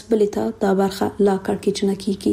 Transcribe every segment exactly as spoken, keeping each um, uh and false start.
بلې ته دا برخه لا کړکېچنه کیږي.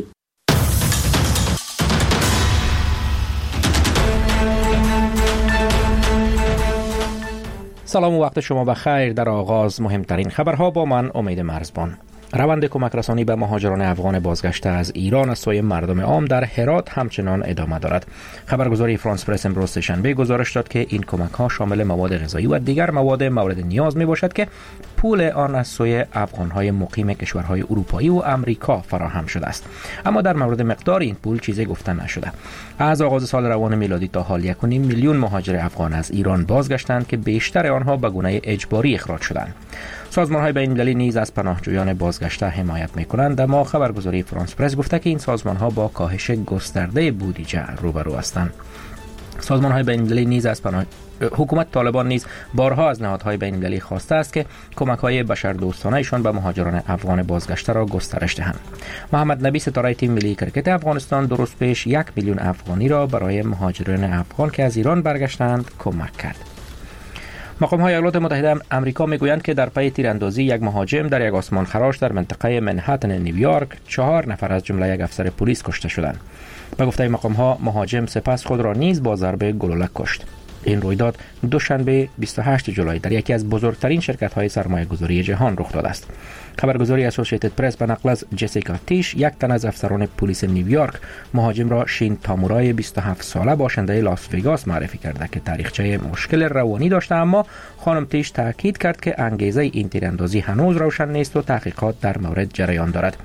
سلام و وقت شما بخیر. در آغاز مهمترین خبرها با من امید مرزبان. روند کمک رسانی به مهاجران افغان بازگشته از ایران از سوی مردم عام در هرات همچنان ادامه دارد. خبرگزاری فرانس پرس امروز سه‌شنبه گزارش داد که این کمک ها شامل مواد غذایی و دیگر مواد مورد نیاز می باشد که پول آن از سوی افغان های مقیم کشورهای اروپایی و امریکا فراهم شده است. اما در مورد مقدار این پول چیزی گفته نشده. از آغاز سال روان میلادی تا حال یک و نیم میلیون مهاجر افغان از ایران بازگشتند که بیشتر آنها به گونه اجباری اخراج شدند. سازمان‌های بین‌المللی نیز از پناهجویان بازگشته حمایت می‌کنند، اما خبرگزاری فرانس پرس گفته که این سازمان‌ها با کاهش گسترده بودجه روبرو هستند. سازمان‌های بین‌المللی نیز از پناه حکومت طالبان نیز بارها از نهادهای بین‌المللی خواسته است که کمک‌های بشردوستانه ایشان به مهاجران افغان بازگشته را گسترش دهند. محمد نبی ستاره تیم ملی کرکت افغانستان درست پیش یک میلیون افغانی را برای مهاجران افغان که از ایران برگشتند کمک کرد. مقام‌های ایالات متحده آمریکا میگویند که در پی تیراندازی یک مهاجم در یک آسمان خراش در منطقه منهتن نیویورک چهار نفر از جمله یک افسر پلیس کشته شدند. به گفته مقام‌ها مهاجم سپس خود را نیز با ضربه گلوله کشت. این رویداد دوشنبه بیست و هشتم ژوئیه در یکی از بزرگترین شرکت‌های سرمایه‌گذاری جهان رخ داده است. خبرگزاری اسوسییتد پرس به نقل از جسیکا تیش، یک تن از افسران پلیس نیویورک، مهاجم را شین تامورای بیست و هفت ساله باشنده لاس وگاس معرفی کرده که تاریخچه مشکل روانی داشته، اما خانم تیش تاکید کرد که انگیزه این تیراندازی هنوز روشن نیست و تحقیقات در مورد جریان دارد.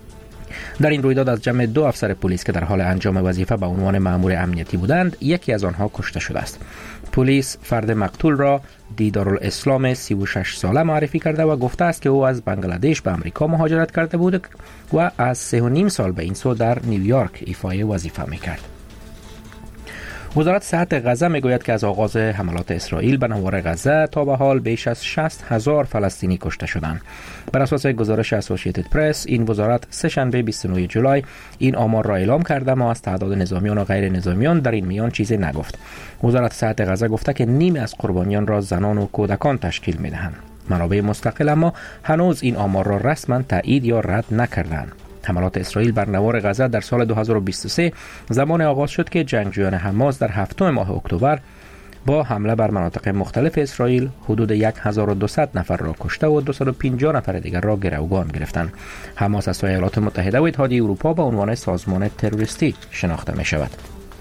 در این رویداد از جمع دو افسر پلیس که در حال انجام وظیفه به عنوان مأمور امنیتی بودند، یکی از آنها کشته شده است. پلیس فرد مقتول را دیدارالاسلام سی و شش ساله معرفی کرده و گفته است که او از بنگلادش به امریکا مهاجرت کرده بود و از سه و نیم سال به این سو در نیویورک ایفای وظیفه میکرد. وزارت صحت غزه میگوید که از آغاز حملات اسرائیل به نوار غزه تا به حال بیش از شصت هزار فلسطینی کشته شدند. بر اساس گزارش اسوسییتد پرس، این وزارت سه شنبه بیست و نهم ژوئیه این آمار را اعلام کرده، اما از تعداد نظامیان و غیر نظامیان در این میان چیزی نگفت. وزارت صحت غزه گفته که نیم از قربانیان را زنان و کودکان تشکیل میدهند. منابع مستقل اما هنوز این آمار را رسما تایید یا رد نکردند. حملات اسرائیل بر نوار غزه در سال دو هزار و بیست و سه زمان آغاز شد که جنگجویان حماس در هفتم ماه اکتبر با حمله بر مناطق مختلف اسرائیل حدود هزار و دویست نفر را کشته و دویست و پنجاه نفر دیگر را گروگان گرفتند. حماس از سوی ایالات متحده و اتحادیه اروپا به عنوان سازمان تروریستی شناخته می شود.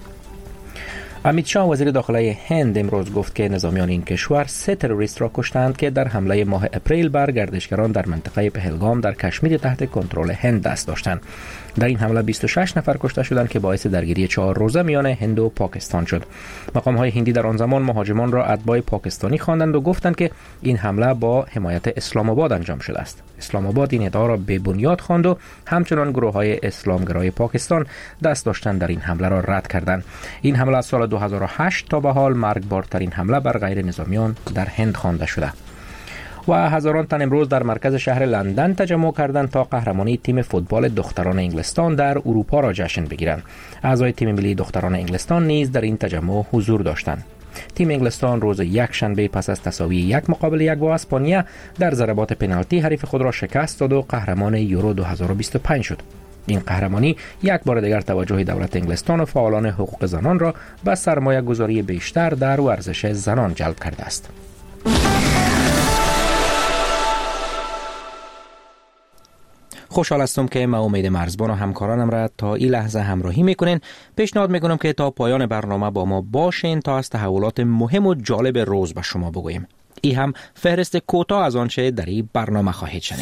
امیت شاه وزیر داخلی هند امروز گفت که نظامیان این کشور سه تروریست را کشتند که در حمله ماه اپریل بر گردشگران در منطقه پهلگام در کشمیر تحت کنترل هند دست داشتند. در این حمله بیست و شش نفر کشته شدند که باعث درگیری چهار روزه میان هند و پاکستان شد. مقام‌های هندی در آن زمان مهاجمان را اتباع پاکستانی خواندند و گفتند که این حمله با حمایت اسلام آباد انجام شده است. اسلام آباد این ادعا را بی بنیاد خواند و همچنان گروه‌های اسلامگرای پاکستان دست داشتن در این حمله را رد کردند. این حمله از سال دو هزار و هشت تا به حال مرگبارترین حمله بر غیر نظامیان در هند خوانده شده. و هزاران تن امروز در مرکز شهر لندن تجمع کردند تا قهرمانی تیم فوتبال دختران انگلستان در اروپا را جشن بگیرند. اعضای تیم ملی دختران انگلستان نیز در این تجمع حضور داشتند. تیم انگلستان روز یک شنبه پس از تساوی یک مقابل یک با اسپانیا در ضربات پنالتی حریف خود را شکست داد و قهرمان یورو دو هزار و بیست و پنج شد. این قهرمانی یک بار دیگر توجه دولت انگلستان و فعالان حقوق زنان را به سرمایه گذاری بیشتر در ورزش زنان جلب کرده است. خوشحال هستم که ما امید مرزبان و همکارانم را تا این لحظه همراهی میکنین. پیشنهاد میکنم که تا پایان برنامه با ما باشین تا از تحولات مهم و جالب روز به شما بگویم. این هم فهرست کوتاه از آنچه در این برنامه خواهید شنید.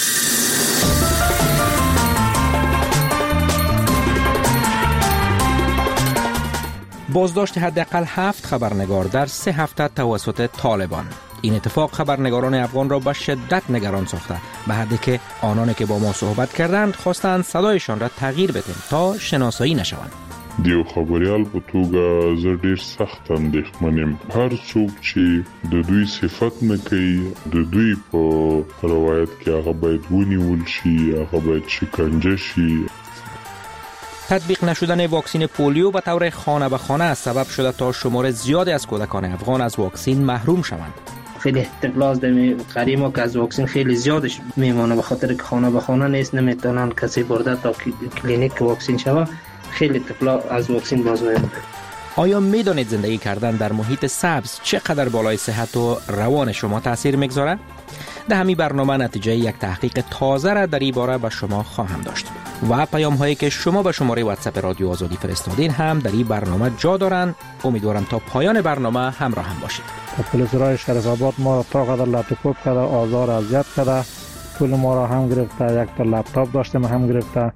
بازداشت حداقل هفت خبرنگار در سه هفته توسط طالبان. این اتفاق خبرنگاران افغان را به شدت نگران ساخته، به حدی که آنانی که با ما صحبت کردند خواستند صدایشان را تغییر بدیم تا شناسایی نشوند. دیو خبریال په توګه زه ډیر سخت اندېښمن یم. هر څوک چې د دوی صفت نه کوي، د دوی په روایت کې هغه باید ونیول شي، هغه باید شکنجه شي. تطبیق نشدن واکسین پولیو به طور خانه به خانه سبب شده تا شمار زیادی از کودکان افغان از واکسین محروم شوند. خیلی احتفاظ دمی قریما که از واکسن خیلی زیادش میمونه، به خاطر که خانه به خانه نیست، نمیتونن کسی برده تا کلینیک واکسن شوه، خیلی احتفاظ از واکسن باز میمونه. آیا میدانید زندگی کردن در محیط سبز چقدر بالای صحت و روان شما تاثیر میگذاره؟ در همین برنامه نتیجه یک تحقیق تازه را در این باره به شما خواهم داشت و پیام هایی که شما به شماره واتساپ رادیو آزادی فرستادین هم در این برنامه جا دارند. امیدوارم تا پایان برنامه همراه هم باشید. پلیس رای شریف آباد ما را تا قدر لطیفوب کرده، آزار اذیت کرده، پول ما را هم گرفته، یک تا لپتاپ داشتیم هم گرفته.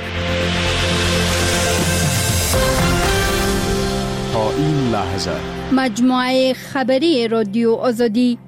تا این لحظه مجموعه خبری رادیو آزادی.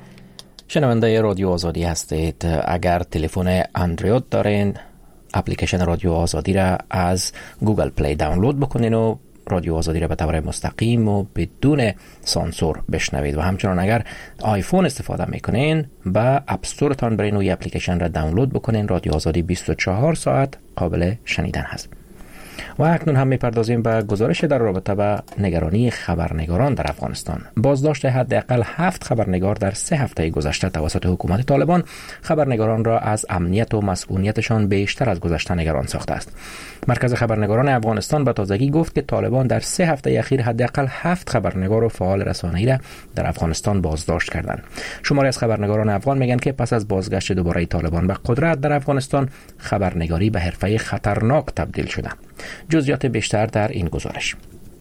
شنونده رادیو آزادی هستید. اگر تلفن اندروید دارین، اپلیکیشن رادیو آزادی را از گوگل پلی دانلود بکنین و رادیو آزادی را به طور مستقیم و بدون سانسور بشنوید. و همچنان اگر آیفون استفاده میکنین، با اپ استورتان برین و این اپلیکیشن را دانلود بکنین. رادیو آزادی بیست و چهار ساعت قابل شنیدن هست. و اکنون هم میپردازیم به گزارش در رابطه با نگرانی خبرنگاران در افغانستان. بازداشت حداقل هفت خبرنگار در سه هفته گذشته توسط حکومت طالبان خبرنگاران را از امنیت و مسئولیتشان بیشتر از گذشته نگران ساخته است. مرکز خبرنگاران افغانستان به تازگی گفت که طالبان در سه هفته اخیر حداقل هفت خبرنگار و فعال رسانه‌ای را در افغانستان بازداشت کردند. شماری از خبرنگاران افغان میگن که پس از بازگشت دوباره طالبان به قدرت در افغانستان، خبرنگاری به حرفه خطرناک تبدیل شده. جزئیات بیشتر در این گزارش.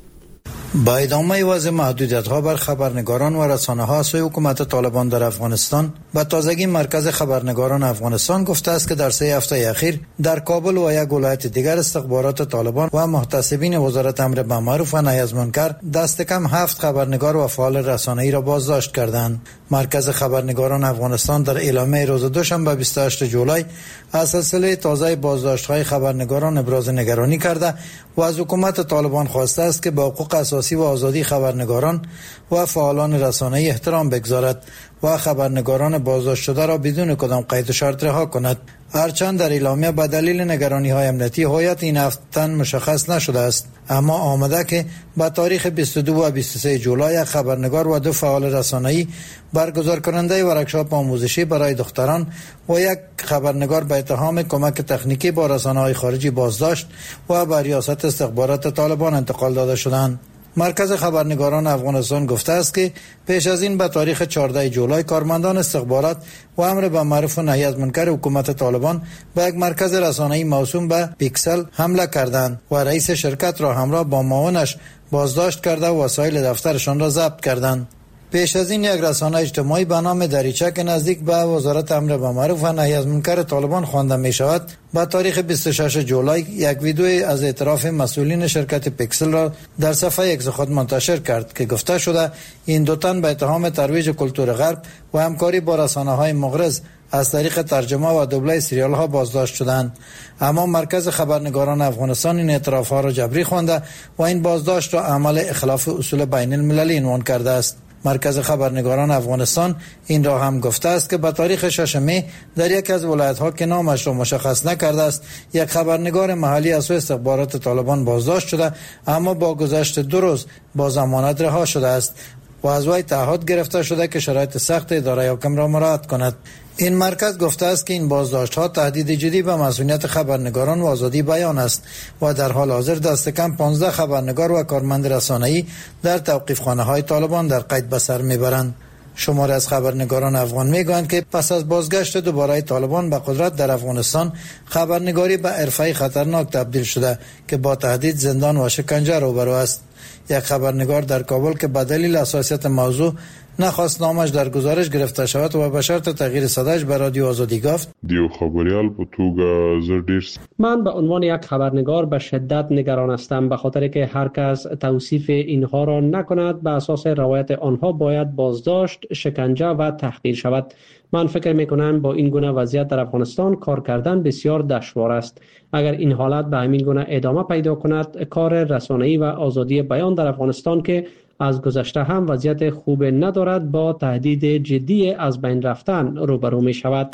با ادامه وضع محدودیت‌ها بر خبرنگاران و رسانه‌ها از سوی حکومت طالبان در افغانستان، به تازگی مرکز خبرنگاران افغانستان گفته است که در سه هفته اخیر در کابل و یک ولایت دیگر استخبارات طالبان و محتسبین وزارت امر بالمعروف و نهی از منکر دست کم هفت خبرنگار و فعال رسانه‌ای را بازداشت کردند. مرکز خبرنگاران افغانستان در اعلامیه روز دوشنبه بیست و هشتم جولای از سلسله تازه بازداشت‌های خبرنگاران ابراز نگرانی کرده و از حکومت طالبان خواسته است که به حقوق اساسی و آزادی خبرنگاران و فعالان رسانه‌ای احترام بگذارد و خبرنگاران بازداشت شده را بدون کدام قید و شرط رها کند. هرچند در اعلامیه به دلیل نگرانی‌های امنیتی هویت این هفت تن مشخص نشده است، اما آمده که با تاریخ بیست و دو و بیست و سه جولای خبرنگار و دو فعال رسانه‌ای برگزار کننده ورکشاپ آموزشی برای دختران و یک خبرنگار به اتهام کمک تکنیکی با رسانه‌های خارجی بازداشت و به ریاست استخبارات طالبان انتقال داده شدند. مرکز خبرنگاران افغانستان گفته است که پیش از این به تاریخ چهاردهم جولای کارمندان استخبارات و امر بالمعروف و نهی از منکر حکومت طالبان به یک مرکز رسانه‌ای موسوم به پیکسل حمله کردند و رئیس شرکت را همراه با معاونش بازداشت کرده و وسایل دفترشان را ضبط کردند. پیش از این یک رسانه اجتماعی به نام دریچه که نزدیک به وزارت امر بالمعروف و نهی از منکر طالبان خوانده می شود، با تاریخ بیست و ششم جولای یک ویدیو از اعتراف مسئولین شرکت پیکسل را در صفحه ایکس خود منتشر کرد که گفته شده این دو تن به اتهام ترویج کلتور غرب و همکاری با رسانه‌های مغرض از طریق ترجمه و دوبله سریال ها بازداشت شدند. اما مرکز خبرنگاران افغانستان این اعتراف ها را جبری خوانده و این بازداشت را عمل اخلاف اصول بین المللی عنوان کرده است. مرکز خبرنگاران افغانستان این را هم گفته است که به تاریخ ششم می در یک از ولایت‌ها که نامش را مشخص نکرده است، یک خبرنگار محلی از سوی استخبارات طالبان بازداشت شده، اما با گذشت دو روز با ضمانت رها شده است و از وی تعهد گرفته شده که شرایط سخت اداره حاکم را مراعات کند. این مرکز گفته است که این بازداشت‌ها تهدید جدی به مسئولیت خبرنگاران و آزادی بیان است و در حال حاضر دست کم پانزده خبرنگار و کارمند رسانه‌ای در توقیف‌خانه‌های طالبان در قید به سر می‌برند. شماری از خبرنگاران افغان میگویند که پس از بازگشت دوباره طالبان به قدرت در افغانستان، خبرنگاری به حرفه خطرناک تبدیل شده که با تهدید، زندان و شکنجه روبرو است. یک خبرنگار در کابل که به دلیل حساسیت موضوع نخواست نامش در گزارش گرفته شود و به شرط تغییر صداش به رادیو آزادی گفت: دیو خبریال په توګه زه ډیر من به عنوان یک خبرنگار به شدت نگران هستم، به خاطر که هر کس توصیف اینها را نکند به اساس روایت آنها باید بازداشت، شکنجه و تحقیر شود. من فکر میکنم با این گونه وضعیت در افغانستان کار کردن بسیار دشوار است. اگر این حالت به همین گونه ادامه پیدا کند، کار رسانه‌ای و آزادی بیان در افغانستان که از گذشته هم وضعیت خوب ندارد با تهدید جدی از بین رفتن روبرو می شود.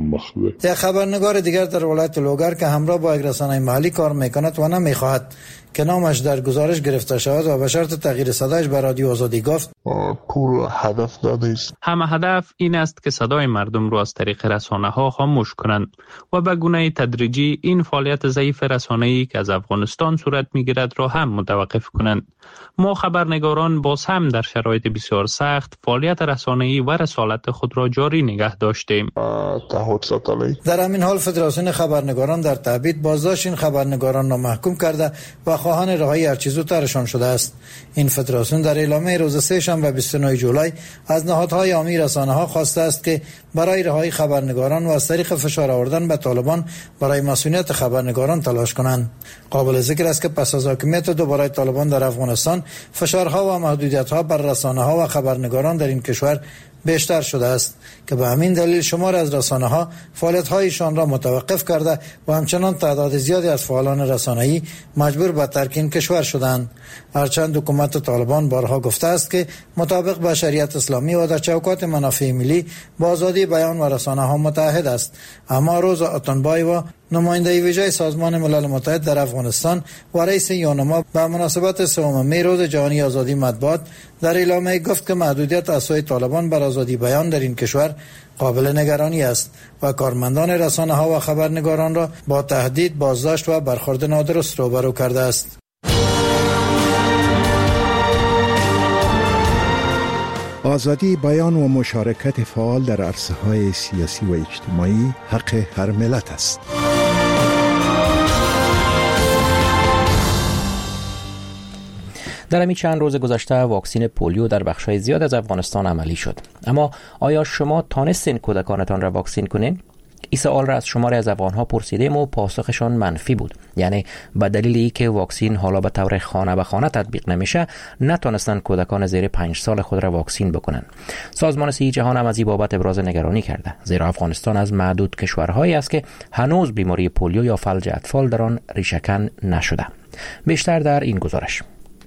یک خبرنگار دیگر در ولایت لوگر که همراه با یک رسانه محلی کار میکند و نمیخواهد که نامش در گزارش گرفته شود و به شرط تغییر صدایش به رادیو آزادی گفت پور هدف داده است. همه هدف این است که صدای مردم را از طریق رسانه ها خاموش کنند و به گونه تدریجی این فعالیت ضعیف رسانه‌ای که از افغانستان صورت می‌گیرد را هم متوقف کنند. ما خبرنگاران باز هم در شرایط بسیار سخت فعالیت رسانه‌ای و رسالت خود را جاری نگه داشتیم. در همین حال فدراسیون خبرنگاران در تبعید بازداشت این خبرنگاران را محکوم کرده و خواهان رهایی هرچه زودترشان شده است. این فدراسیون در اعلامیه روز سه شنبه بیست و نه جولای از نهادهای عامی رسانه‌ها خواسته است که برای رهایی خبرنگاران و از طریق فشار آوردن به طالبان برای مسئولیت خبرنگاران تلاش کنند. قابل ذکر است که پس از حاکمیت دوباره طالبان در افغانستان فشارها و محدودیت‌ها بر رسانه‌ها و خبرنگاران در این کشور بیشتر شده است که به همین دلیل شمار از رسانه‌ها فعالیت‌هایشان را متوقف کرده و همچنان تعداد زیادی از فعالان رسانه‌ای مجبور به ترک این کشور شدند. هرچند حکومت طالبان بارها گفته است که مطابق با شریعت اسلامی و در چوکات منافع ملی با آزادی بیان و رسانه‌ها متحد است، اما روزا اتنبای و نماینده ویژه سازمان ملل متحد در افغانستان و رئیس یونما به مناسبت سوم می روز جهانی آزادی مطبوعات در اعلامیه گفت که محدودیت از سوی طالبان بر آزادی بیان در این کشور قابل نگرانی است و کارمندان رسانه‌ها و خبرنگاران را با تهدید، بازداشت و برخورد نادرست روبرو کرده است. آزادی بیان و مشارکت فعال در عرصه‌های سیاسی و اجتماعی حق هر ملت است. در همین چند روز گذشته واکسین پولیو در بخش‌های زیاد از افغانستان عملی شد. اما آیا شما تانستین کودکانتان را واکسین کنین؟ این سوال را از شماری از افغان‌ها پرسیدیم و پاسخشان منفی بود. یعنی به دلیل اینکه واکسین حالا به طور خانه به خانه تطبیق نمیشه، نتونستن کودکان زیر پنج سال خود را واکسین بکنن. سازمان صحت جهان هم از این بابت ابراز نگرانی کرده، زیرا افغانستان از معدود کشورهایی است که هنوز بیماری پولیو یا فلج اطفال در آن ریشه‌کن نشده. بیشتر در این گزارش.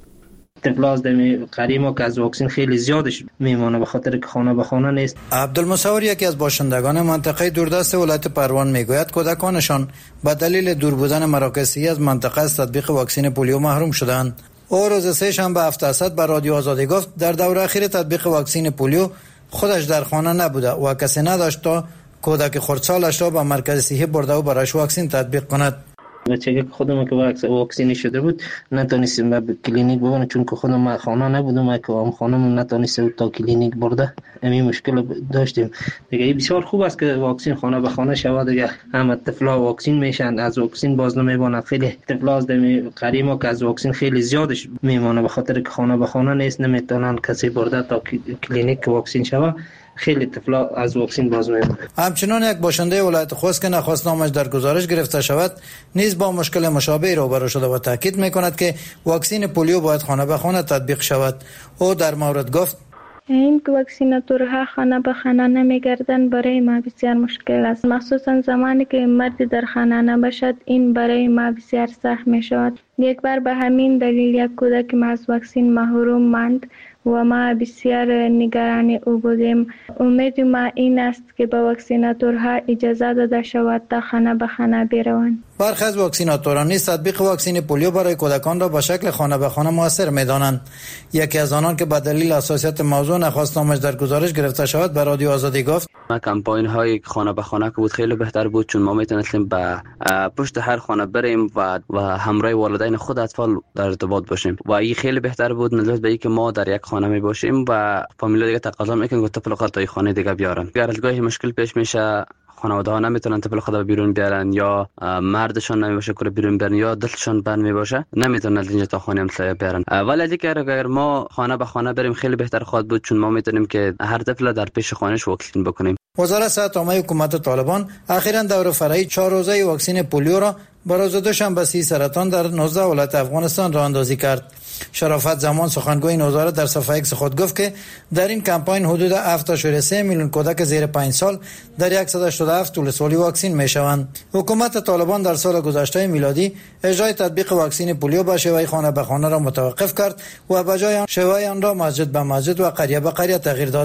طفل دمی قریما که از واکسین خیلی زیادش میمونه به خاطر که خانه به خانه نیست. عبدالمصور یکی از باشندگان منطقه دوردست ولایت پروان میگوید کودکانشان به دلیل دور بودن مراکز صحی از منطقه از تطبیق واکسین پولیو محروم شدند. او روز سه شنبه هفتصد به رادیو آزادی گفت در دوره اخیر تطبیق واکسین پولیو خودش در خانه نبوده و کسی نداشت تا کودک خردسالش را به مرکز صحی برده و برایش واکسین تطبیق کند. بچه که خودم که واکسینی شده بود نتونستیم به کلینیک ببرم، چون که خودم خانه نبودم که هم خانم نتونست تا کلینیک برده. همین مشکل داشتیم دیگه. بسیار خوب است که واکسین خانه به خانه شود دیگه. همه طفلا واکسین میشن، از واکسین باز نمیمونن. خیلی طفلا از دمی قریما که از واکسین خیلی زیادش میمونه به خاطر که خانه به خانه نیست، نمیتونن کسی برده تا کلینیک واکسین شود. خیلی طفلا از واکسین باز میمونه. همچنان یک باشنده ولایت خوست که نخواست نامش در گزارش گرفته شود نیز با مشکل مشابه روبرو شده و تاکید میکند که واکسین پولیو باید خانه به خانه تطبیق شود. او در مورد گفت این واکسیناتورها خانه به خانه نمیگردند برای ما بسیار مشکل است، مخصوصا زمانی که مردی در خانه نباشد. این برای ما بسیار سخت می شود. یک بار به همین دلیل یک کودک ما از واکسین محروم ماند و ما بسیار نگران او بودیم. امید ما این است که به واکسیناتورها اجازه داده شود تا خانه به خانه بروند. برخی از واکسیناتوران نیز تطبیق واکسین پولیو برای کودکان را به شکل خانه به خانه موثر می‌دانند. یکی از آنان که به دلیل حساسیت موضوع نخواست نامش در گزارش گرفته شود به رادیو آزادی گفت ما کمپاین های خانه به خانه که بود خیلی بهتر بود، چون ما میتونستیم به پشت هر خانه بریم و و همراه والدین خود اطفال در ارتباط باشیم و این خیلی بهتر بود نسبت به اینکه ما در یک خانه می باشیم و فامیل دیگه تقاضا میکنن که طفل خود تا خانه دیگه بیارن. اگر از گاهی مشکل پیش میشه، خانواده ها نمیتونن طفل خود بیرون بیارن یا مردشون نمیباشه که بیرون بیارن یا دلشون بند میباشه نمیتونن از اینجا تا خانه همسایه بیارن. ولی دیگه اگر ما خانه به خانه بریم خیلی بهتر خواهد بود، چون ما میتونیم که هر طفل در پیش خانهش واکسین بکنیم. وزارت صحت عامه حکومت طالبان اخیراً دوره فرعی چهار روزه واکسین پولیو را برای روز دوشنبه سی سرطان در نوزده ولایت افغانستان راه اندازی کرد. شرافت زمان سخنگوی این وزارت در صفحه ایکس خود گفت که در این کمپاین حدود هفت ممیز سه میلیون کودک زیر پنج سال در صد و هشتاد و هفت ولسوالی واکسین میشوند. حکومت طالبان در سال گذشته میلادی اجرای تطبیق واکسین پولیو با شیوه خانه به خانه را متوقف کرد و به جای آن شیوه آن را مسجد به مسجد و قریه به قریه تغییر داد.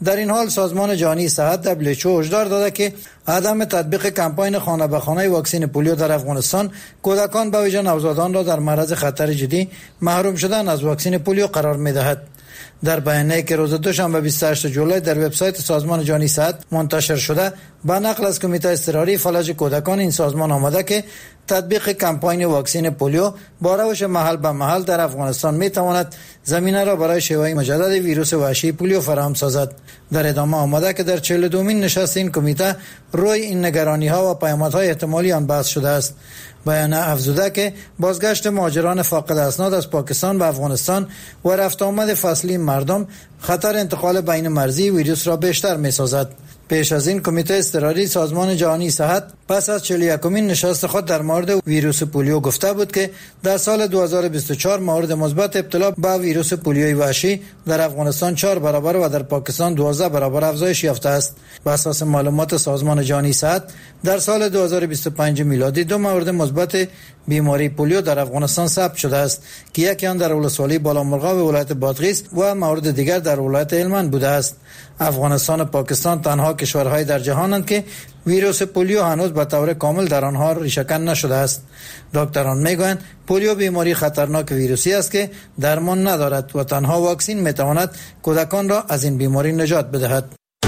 در این حال سازمان جهانی صحت دبلیو اچ او هشدار داده که عدم تطبیق کمپاین خانه به خانه واکسن پولیو در افغانستان کودکان به ویژه نوزادان را در معرض خطر جدی محروم شدن از واکسن پولیو قرار می‌دهد. در بیانیه‌ای که روز دوشنبه بیست و هشتم جولای در وبسایت سازمان جهانی صحت منتشر شده با نقل از کمیته اضطراری فلج کودکان این سازمان آمده که تطبیق کمپاین واکسن پولیو با روش محل به محل در افغانستان می تواند زمینه را برای شیوع مجدد ویروس وحشی پولیو فراهم سازد. در ادامه آمده که در چهل و دومین نشست این کمیته روی این نگرانی‌ها و پیامدهای احتمالی آن بحث شده است. بیانیه افزوده که بازگشت مهاجران فاقد اسناد از پاکستان به افغانستان و رفت آمد فصلی مردم خطر انتقال بین مرزی ویروس را بیشتر می سازد. پیش از این کمیته اضطراری سازمان جهانی صحت پس از چهل و یکمین نشست خود در مورد ویروس پولیو گفته بود که در سال دو هزار و بیست و چهار مورد مثبت ابتلا به ویروس پولیوی وحشی در افغانستان چهار برابر و در پاکستان دوازده برابر افزایش یافته است. بر اساس معلومات سازمان جهانی صحت در سال دو هزار و بیست و پنج میلادی دو مورد مثبت بیماری پولیو در افغانستان ثبت شده است که یکی آن در ولسوالی بالامرغاب ولایت بادغیس و مورد دیگر در ولایت هلمند بوده است. افغانستان و پاکستان تنها کشورهای در جهانند که ویروس پولیو هنوز به طور کامل در آنها ریشه‌کن نشده است. دکتران میگویند پولیو بیماری خطرناک ویروسی است که درمان ندارد و تنها واکسن میتواند کودکان را از این بیماری نجات بدهد.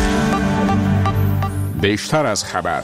بیشتر از خبر.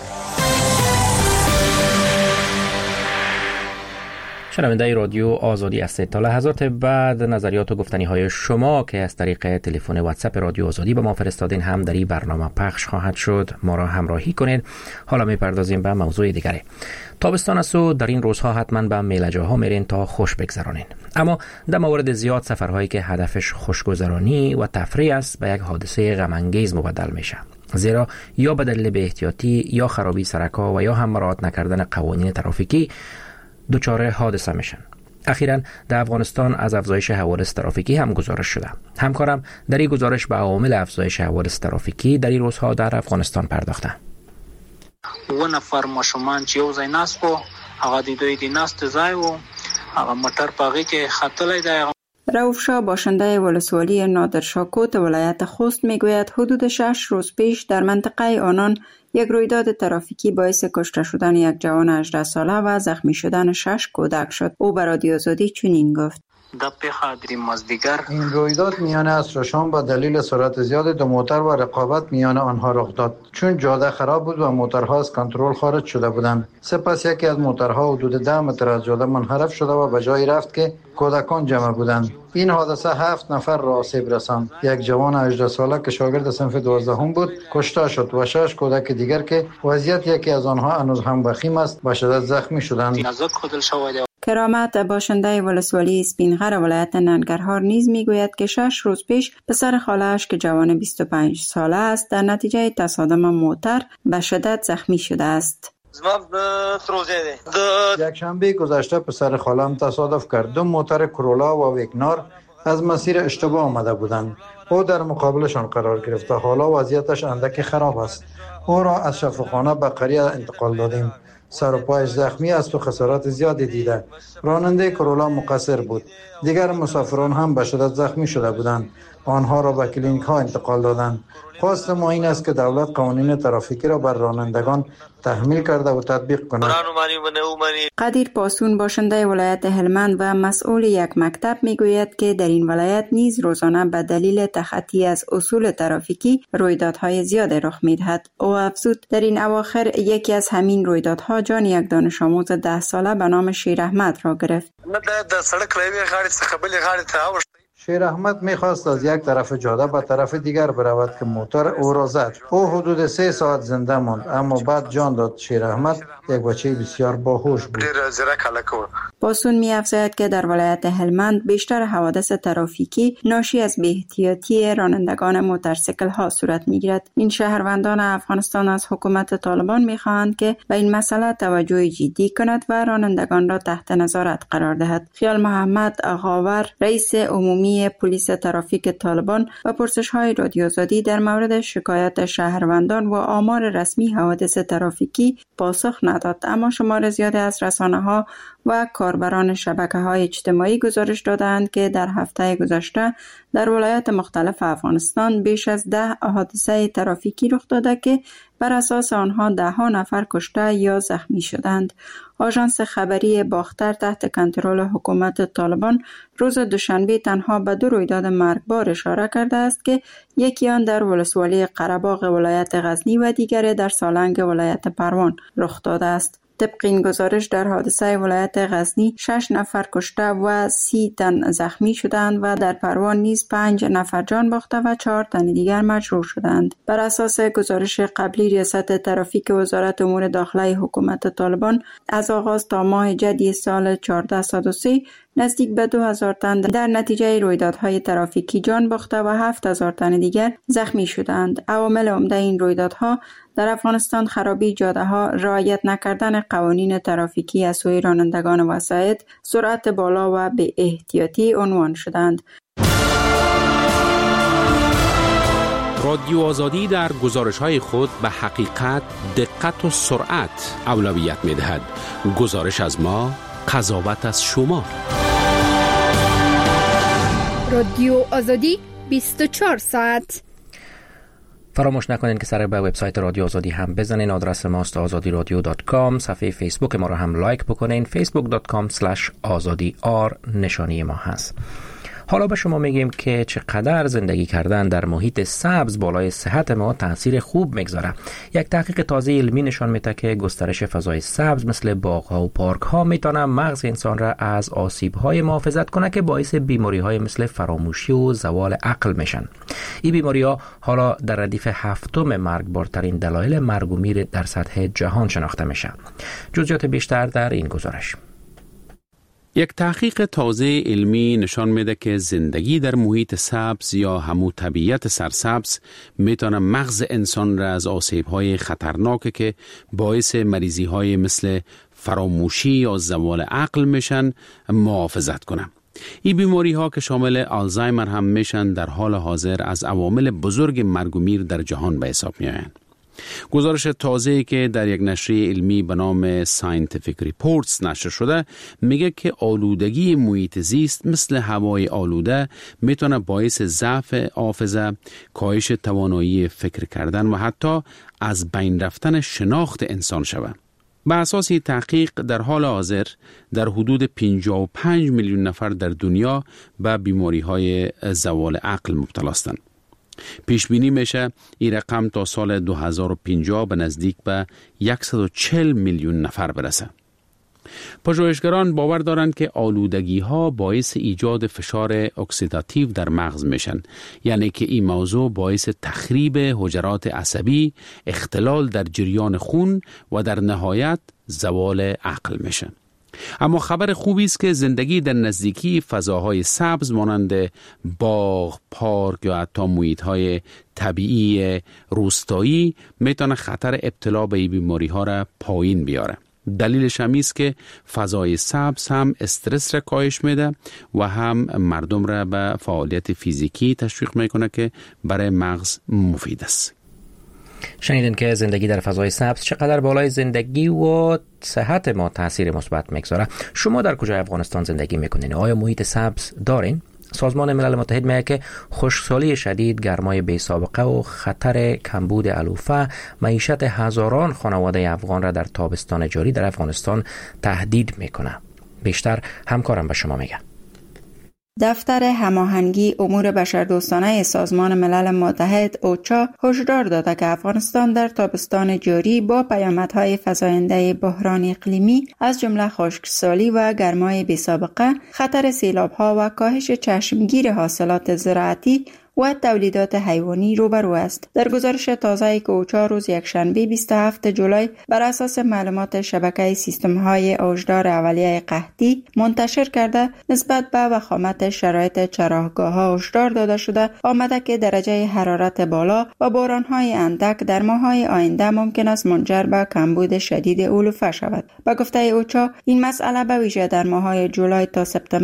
شنونده رادیو آزادی هستید. تا لحظات بعد نظریات و گفتنی های شما که از طریق تلفن واتساپ رادیو آزادی به ما فرستادین هم در این برنامه پخش خواهد شد. ما را همراهی کنید. حالا میپردازیم به موضوع دیگری. تابستان است و در این روزها حتما به میله‌جاها میرین تا خوش بگذرانین. اما در مورد زیاد سفرهایی که هدفش خوشگذرانی و تفریح است به یک حادثه غم انگیز مبدل میشه. زیرا یا به دلیل بی‌احتیاطی یا خرابی سرک‌ها و یا هم مراعات نکردن قوانین ترافیکی دچار حادثه میشن. اخیراً در افغانستان از افزایش حوادث ترافیکی هم گزارش شده. همکارم در این گزارش به عوامل افزایش حوادث ترافیکی در این روزها در افغانستان پرداخته. و نفر ماشومان چې یو ځای ناست وو هغه د دوی د ناست ځای وو هغه موټر په هغې کې ختلی دی. رؤوف شاه باشنده ولسوالی نادرشاکوت ولایت خوست میگوید حدود شش روز پیش در منطقه آنان یک رویداد ترافیکی باعث کشته شدن یک جوان هجده ساله و زخمی شدن شش کودک شد. او به رادیو آزادی چنین گفت: این رویداد میان عصر و شام با دلیل سرعت زیاد دو موتر و رقابت میان آنها رخ داد، چون جاده خراب بود و موترها از کنترل خارج شده بودند. سپس یکی از موترها حدود ده متر از جاده منحرف شده و به جایی رفت که کودکان جمع بودند. این حادثه هفت نفر را آسیب رساند. یک جوان هجده ساله که شاگرد صنف دوازدهم بود کشته شد و شش کودک دیگر که وضعیت یکی از آنها هنوز هم وخیم است به شدت زخمی شدند. کرامت باشنده ولسوالی اسپینغر ولایت ننگرهار نیز میگوید که شش روز پیش پسر خاله‌اش که جوان بیست و پنج ساله است در نتیجه تصادم موتر به شدت زخمی شده است. یک شنبه گذشته پسر خالم تصادف کرد. دو موتر کرولا و وگنار از مسیر اشتباه آمده بودند. او در مقابلشان قرار گرفت و حالا وضعیتش اندکی خراب است. او را از شفاخانه به قریه انتقال دادیم. سر و پایش زخمی است و خسارات زیادی دیده. راننده کرولا مقصر بود. دیگر مسافران هم به شدت زخمی شده بودند. آنها را به کلینیک ها انتقال دادند. خواست ما این است که دولت قوانین ترافیکی را بر رانندگان تحمیل کرده و تطبیق کند. قدیر پاسون باشنده ولایت هلمند و مسئول یک مکتب میگوید که در این ولایت نیز روزانه به دلیل تخطی از اصول ترافیکی رویدادهای زیاد رخ میدهد. او افزود در این اواخر یکی از همین رویدادها جان یک دانش آموز ده ساله به نام شیر احمد را گرفت. شیر احمد میخواست از یک طرف جاده به طرف دیگر برود که موتور او را زد. او حدود سه ساعت زنده ماند اما بعد جان داد. شیر احمد یک بچه بسیار باهوش بود. پاسون می افزاید که در ولایت هلمند بیشتر حوادث ترافیکی ناشی از بی‌احتیاطی رانندگان موتورسیکل ها صورت می گیرد. این شهروندان افغانستان از حکومت طالبان می خواهند که به این مسئله توجه جدی کند و رانندگان را تحت نظارت قرار دهد. خیال محمد آقاور رئیس عمومی نظامی پلیس ترافیک طالبان و پرسش‌های رادیو آزادی در مورد شکایت شهروندان و آمار رسمی حوادث ترافیکی پاسخ نداد، اما شمار زیادی از رسانه‌ها و کاربران شبکه‌های اجتماعی گزارش دادند که در هفته گذشته در ولایات مختلف افغانستان بیش از ده حادثه ترافیکی رخ داده که بر اساس آنها ده ها نفر کشته یا زخمی شدند. آژانس خبری باختر تحت کنترل حکومت طالبان روز دوشنبه تنها به دو رویداد مرگبار اشاره کرده است که یکی آن در ولسوالی قره‌باغ ولایت غزنی و دیگری در سالنگ ولایت پروان رخ داده است. طبق این گزارش در حادثه ولایت غزنی شش نفر کشته و سی تن زخمی شدند و در پروان نیز پنج نفر جان باخته و چهار تن دیگر مجروح شدند. بر اساس گزارش قبلی ریاست ترافیک وزارت امور داخلی حکومت طالبان از آغاز تا ماه جدی سال هزار و چهارصد و سه نزدیک به دو هزار تن در نتیجه رویدادهای ترافیکی جان باخته و هفت هزار تن دیگر زخمی شدند. عوامل عمده این رویدادها در افغانستان خرابی جاده‌ها، رعایت نکردن قوانین ترافیکی از سوی رانندگان وسایط، سرعت بالا و بی احتیاطی عنوان شدند. رادیو آزادی در گزارش‌های خود به حقیقت، دقت و سرعت اولویت می‌دهد. گزارش از ما، قضاوت از شما. رادیو آزادی بیست و چهار ساعت. فراموش نکنید که سر به وبسایت رادیو آزادی هم بزنین. آدرس ماست آزادی رادیو دات کام. صفحه فیسبوک ما رو هم لایک بکنین. فیسبوک دات کام اسلش آزادی آر نشانی ما هست. حالا به شما میگیم که چقدر زندگی کردن در محیط سبز بالای صحت ما تاثیر خوب میگذاره. یک تحقیق تازه علمی نشان میده که گسترش فضای سبز مثل باغ‌ها و پارک‌ها میتونه مغز انسان را از آسیب‌های محافظت کنه که باعث بیماری‌های مثل فراموشی و زوال عقل میشن. این بیماری‌ها حالا در ردیف هفتم مرگبارترین دلایل مرگ و میر در سطح جهان شناخته میشن. جزئیات بیشتر در این گزارش. یک تحقیق تازه علمی نشان میده که زندگی در محیط سبز یا همون طبیعت سرسبز میتونه مغز انسان را از آسیب‌های خطرناک که باعث مریضی‌های مثل فراموشی یا زوال عقل میشن محافظت کنه. این بیماری ها که شامل آلزایمر هم میشن در حال حاضر از عوامل بزرگ مرگ و میر در جهان به حساب میآیند. گزارش تازه‌ای که در یک نشریه علمی به نام Scientific Reports نشر شده میگه که آلودگی محیط زیست مثل هوای آلوده میتونه باعث ضعف حافظه، کاهش توانایی فکر کردن و حتی از بین رفتن شناخت انسان شود. به اساس تحقیق در حال حاضر در حدود پنجاه و پنج میلیون نفر در دنیا به بیماری‌های زوال عقل مبتلا هستند. پیش بینی میشه این رقم تا سال دو هزار و پنجاه به نزدیک به صد و چهل میلیون نفر برسه. پژوهشگران باور دارند که آلودگی ها باعث ایجاد فشار اکسیداتیو در مغز میشن، یعنی که این موضوع باعث تخریب حجرات عصبی، اختلال در جریان خون و در نهایت زوال عقل میشن. اما خبر خوبی است که زندگی در نزدیکی فضاهای سبز مانند باغ، پارک یا حتی محیط‌های طبیعی روستایی میتونه خطر ابتلا به این بیماری‌ها را پایین بیاره. دلیلش هم است که فضای سبز هم استرس را کاهش میده و هم مردم را به فعالیت فیزیکی تشویق میکنه که برای مغز مفید است. شنیدین که زندگی در فضای سبز چقدر بالای زندگی و صحت ما تاثیر مثبت میگذاره. شما در کجای افغانستان زندگی میکنین؟ آیا محیط سبز دارین؟ سازمان ملل متحد میگه که خشکسالی شدید، گرمای بی سابقه و خطر کمبود علوفه معیشت هزاران خانواده افغان را در تابستان جاری در افغانستان تهدید میکنه. بیشتر همکارم به شما میگه. دفتر هماهنگی امور بشردوستانه سازمان ملل متحد اوچا هشدار داده که افغانستان در تابستان جاری با پیامدهای فزاینده بحران اقلیمی از جمله خشکسالی و گرمای بی‌سابقه، خطر سیلاب‌ها و کاهش چشمگیر حاصلات زراعتی و تولیدات حیوانی روبرو است. در گزارش تازه‌ای که اوچا روز یکشنبه بیست و هفتم جولای بر اساس معلومات شبکه سیستم‌های اوجدار اولیه قحطی منتشر کرده، نسبت به وخامت شرایط چراگاه‌ها هشدار داده شده آمده که درجه حرارت بالا و باران‌های اندک در ماه‌های آینده ممکن است منجر به کمبود شدید علوفه شود. با گفته اوچا، این مسئله به ویژه در ماه‌های جولای تا سپتامبر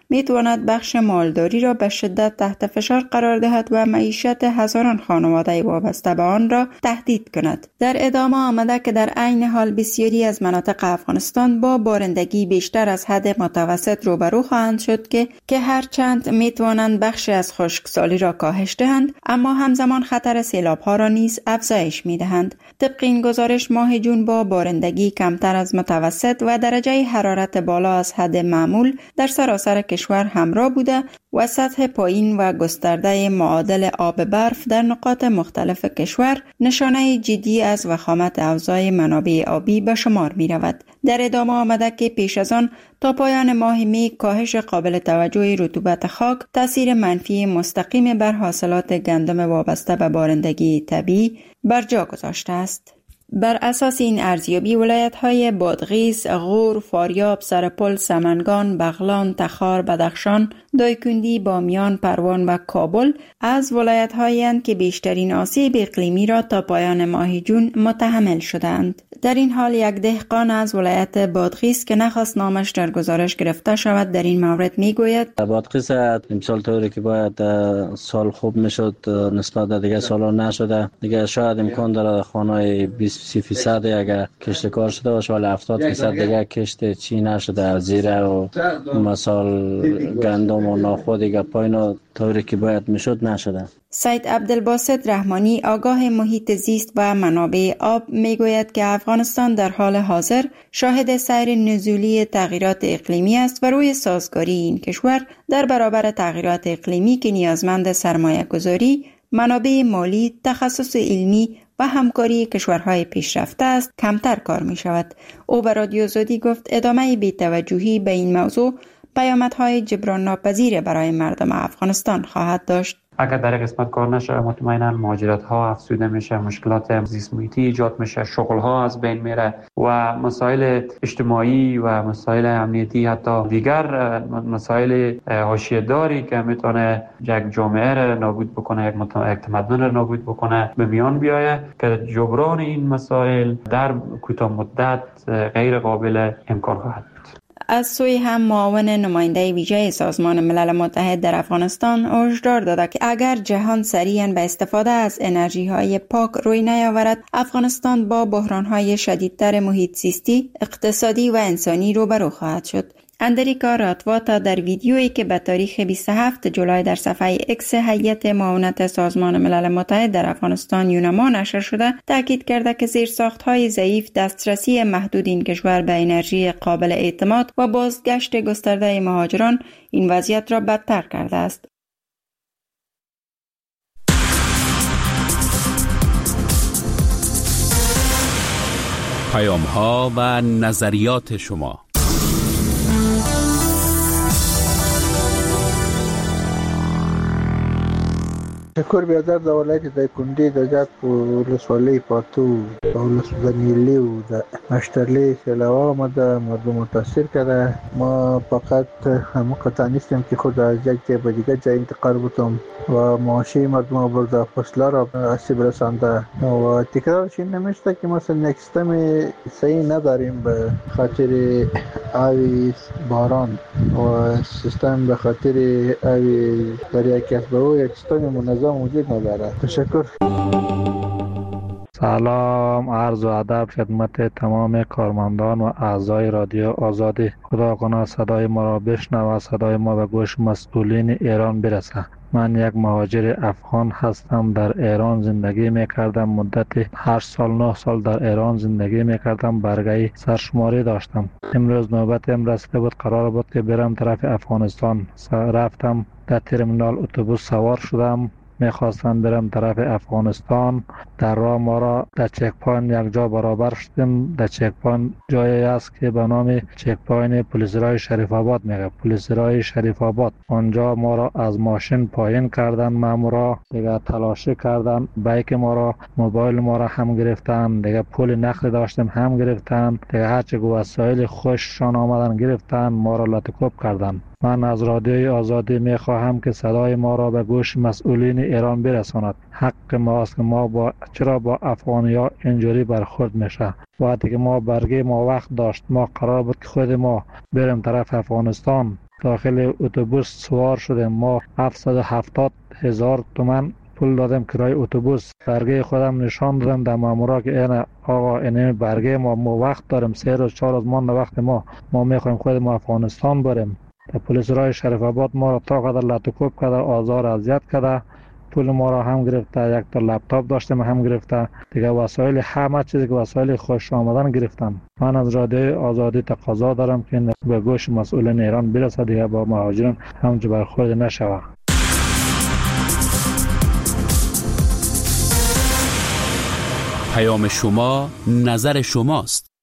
میتواند بخش مالداری را به شدت تحت فشار قرار دهد و معیشت هزاران خانواده وابسته به آن را تهدید کند. در ادامه آمده که در عین حال بسیاری از مناطق افغانستان با بارندگی بیشتر از حد متوسط روبرو خواهند شد که که هرچند میتوانند بخش از خشکسالی را کاهش دهند، اما همزمان خطر سیلاب‌ها را نیز افزایش می‌دهند. طبق این گزارش ماه جون با بارندگی کمتر از متوسط و درجه حرارت بالا از حد معمول در سراسر کشور همراه بوده و سطح پایین و گسترده معادل آب برف در نقاط مختلف کشور نشانه جدی از وخامت اوضاع منابع آبی به شمار می رود. در ادامه آمده که پیش از آن تا پایان ماه می کاهش قابل توجه رطوبت خاک تأثیر منفی مستقیم بر حاصلات گندم وابسته به بارندگی طبیعی بر جا گذاشته است. بر اساس این ارزیابی ولایت‌های بادغیس، غور، فاریاب، سرپل، سمنگان، بغلان، تخار، بدخشان، دایکندی، بامیان، پروان و کابل از ولایت‌هایی اند که بیشترین آسیب اقلیمی را تا پایان ماه جون متحمل شدند. در این حال یک دهقان از ولایت بادغیس که نخواست نامش در گزارش گرفته شود در این مورد میگوید: بادغیس امسال طوری که باید سال خوب میشد نسبت به دیگه سالا نشده. دیگه شاید امکان داره خانه بیست فیصد اگر کشت کار شده باشه، ولی هفتاد فیصد دیگه کشت چی نشده، زیره و مثال گندم و نخود دیگه پایین طوری که باید میشد نشده. سید عبدالباسط رحمانی آگاه محیط زیست و منابع آب میگوید که افغانستان در حال حاضر شاهد سیر نزولی تغییرات اقلیمی است و روی سازگاری این کشور در برابر تغییرات اقلیمی که نیازمند سرمایه گذاری، منابع مالی، تخصص علمی و همکاری کشورهای پیشرفته است کمتر کار می شود. او به رادیو آزادی گفت ادامه بی‌توجهی به این موضوع پیامدهای جبران ناپذیر برای مردم افغانستان خواهد داشت. اگر در قسمت کار نشه مطمئنا مهاجرت ها افزوده میشه، مشکلات زیست محیطی ایجاد میشه، شغل ها از بین میره و مسائل اجتماعی و مسائل امنیتی حتی دیگر مسائل حاشیه داری که میتونه یک جامعه را نابود بکنه، یک تمدن را نابود بکنه به میان بیایه که جبران این مسائل در کوتاه مدت غیر قابل امکان خواهد بود. از سوی هم معاون نماینده ویژه سازمان ملل متحد در افغانستان هشدار داده که اگر جهان سریعاً به استفاده از انرژی های پاک روی نیاورد، افغانستان با بحران های شدیدتر محیط زیستی، اقتصادی و انسانی روبرو خواهد شد. اندریکا راتواتا در ویدیویی که به تاریخ بیست و هفتم ژولای در صفحه اکس هیئت معاونت سازمان ملل متحد در افغانستان یونما نشر شده تاکید کرده که زیرساخت‌های ضعیف، دسترسی محدود این کشور به انرژی قابل اعتماد و بازگشت گسترده مهاجران این وضعیت را بدتر کرده است. پیام‌ها و نظریات شما. شکر بیادر د ولایت دایکنډي د جات په ولسوالۍ پاتو په ولسوالۍ نیلی و د اشترلی سیلوا آمده، مردم متاثر کرده. ما فقط همه قطع نیستم که خود از یک جای به دیگر جای انتقال بودم و معاشی مردم برده، فصله را آسیب رسانده و تکرارش این نمیشته که مثلا یک سیستم صحیح نداریم به خاطر آوی باران و سیستم به خاطر آوی برای کسب و یک سیستم منظم وجود نداره. تشکر. سلام، عرض و ادب خدمت تمام کارمندان و اعضای رادیو آزادی. خدا کنه صدای ما را بشنوه، صدای ما به گوش مسئولین ایران برسه. من یک مهاجر افغان هستم، در ایران زندگی میکردم، مدت هشت سال نه سال در ایران زندگی میکردم، برگه سرشماری داشتم. امروز نوبتم رسیده بود، قرار بود که برم طرف افغانستان. رفتم در ترمینال اتوبوس سوار شدم، میخواستم برم طرف افغانستان. در راه ما را در چک پوینت یک جا برابر شدیم. در چک پوینت جایی است که به نام چک پوینت پلیس رای شریف آباد میگه، پلیس رای شریف آباد. آنجا ما را از ماشین پایین کردن، مامورا دیگه تلاشی کردن، بایک ما را، موبایل ما را هم گرفتن، دیگه پول نقد داشتیم هم گرفتن، دیگه هرچه وسایل خوششان آمدن گرفتن، ما را لطکوب کردن. من از رادیوی آزادی می خواهم که صدای ما را به گوش مسئولین ایران برساند. حق ما است که ما با چرا با افغانیا اینجوری برخورد میشه؟ وقتی که ما برگه ما وقت داشت، ما قرار بود که خود ما بریم طرف افغانستان، داخل اتوبوس سوار شدیم. ما هفتصد و هفتاد هزار تومان پول دادم کرای اتوبوس. برگه خودم نشان دادم در مامورا که این آقا این برگه ما ما وقت داریم، سه روز چهار روز مانده وقت ما ما میخوایم خود ما افغانستان بریم. تا پلیس رای شریف آباد ما را تا قدر لطوکوب کرده، آزار اذیت کرده، پول ما را هم گرفته، یک تا لپتاپ داشتم هم گرفته، دیگه وسایل همه چیزی که وسایل خوش آمدن گرفتن. من از رادیوی آزادی تقاضا دارم که به گوش مسئولین ایران برسه، دیگه با مهاجران همچه برخورد نشود. پیام شما نظر شماست.